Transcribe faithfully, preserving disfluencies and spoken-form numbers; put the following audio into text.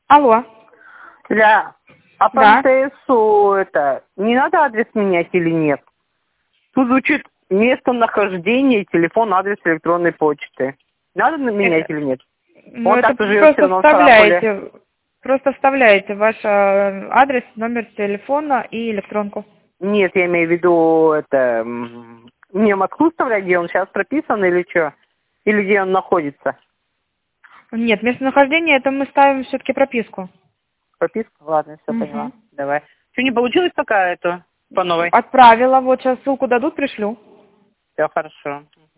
Алло. Да. А по Да. МТСу это не надо адрес менять или нет? Тут звучит местонахождение, телефон, адрес электронной почты. Надо менять Это, или нет? ну, Он это так-то живет все просто равно в Сарапуле. вставляете, просто вставляете ваш э, адрес, номер телефона и электронку. Нет, я имею в виду это... м, Не Москву вставлять, где он сейчас прописан или что? Или где он находится? Нет, местонахождение, это мы ставим все-таки прописку. Прописка? Ладно, все поняла. Мгм. Давай. Что, не получилось пока это по новой? Отправила, вот сейчас ссылку дадут, пришлю. Все хорошо.